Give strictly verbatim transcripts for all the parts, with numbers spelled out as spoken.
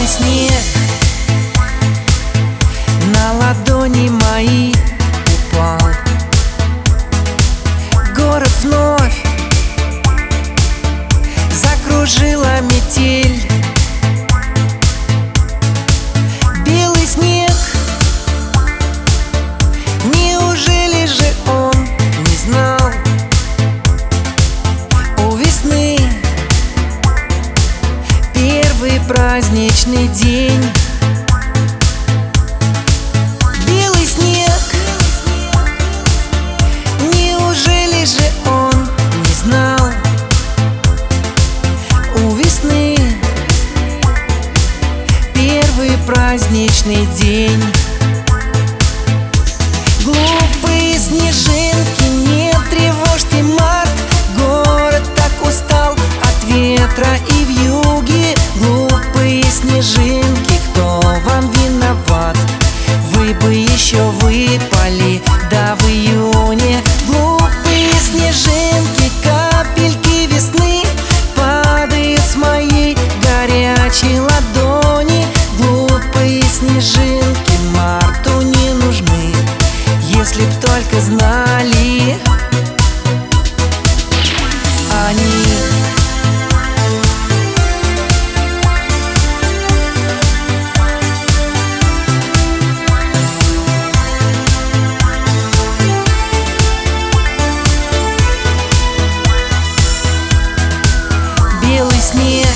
Белый снег на ладони мои упал. Город вновь закружила метель. Белый снег, неужели же он не знал? У весны первый праздничный день. Белый снег, неужели же он не знал? У весны первый праздничный день. Глупые снежинки, не тревожьте март. Город так устал от ветра и вьюги. Глупые снежинки, кто вам виноват? Вы бы еще выпали, да в июне. Глупые снежинки, капельки весны падают с моей горячей ладони. Глупые снежинки марту не нужны, если б только знали они. Белый снег,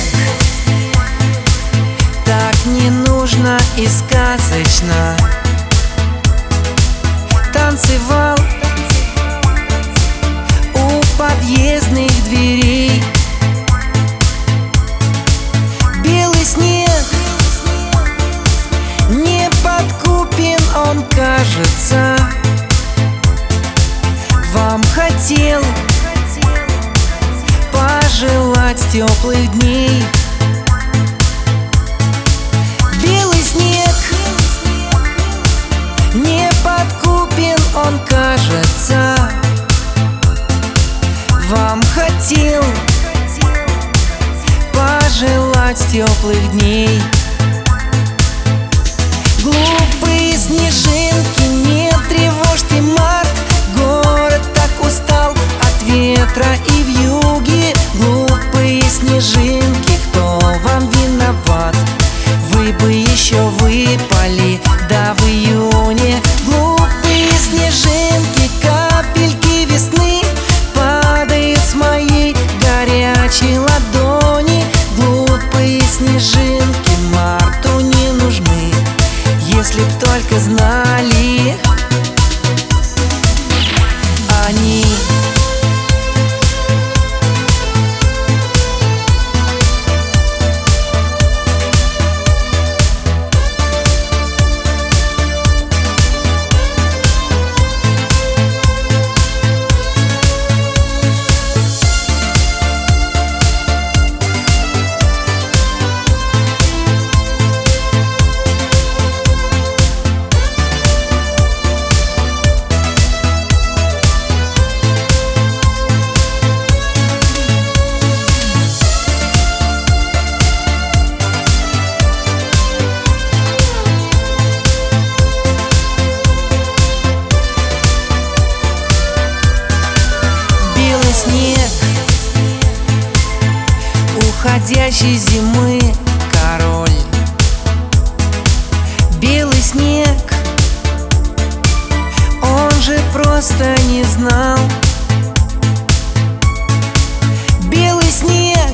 так не нужно и сказочно танцевал у подъездных дверей. Белый снег, не подкупен он, кажется. Вам хотел пожелать теплых дней. Белый снег, не подкупен он, кажется. Вам хотел пожелать теплых дней. Глупые снежинки, не тревожьте март. Город так устал от ветра и вьюги. Глупые снежинки, кто вам виноват? Вы бы еще выпали, да в июне. Глупые снежинки, капельки весны падают с моей горячей ладони. Глупые снежинки марту не нужны, если б только знали они. Снег уходящей зимы король. Белый снег, он же просто не знал. Белый снег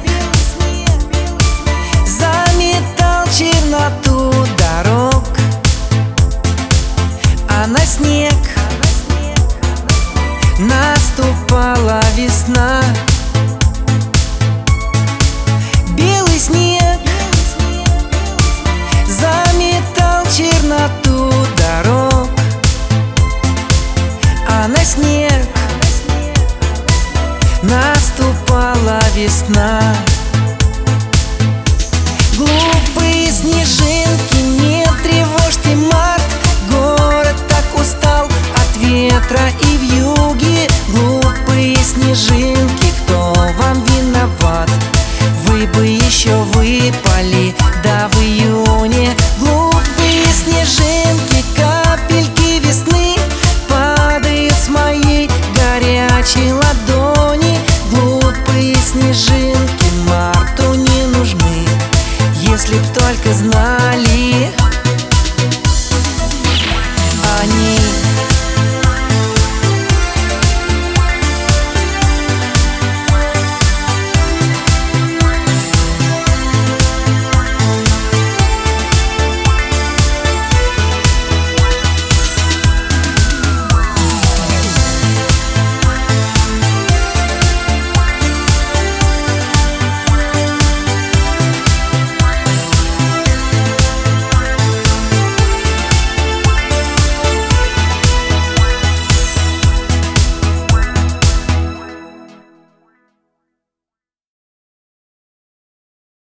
заметал черноту дорог, а на снег наступала весна. Белый снег заметал черноту дорог, а на снег наступала весна. Глупые снежинки, не тревожьте март. Город так устал от ветра и вьюги. Глупые снежинки, вы бы еще выпали. Да в июне голубые снежинки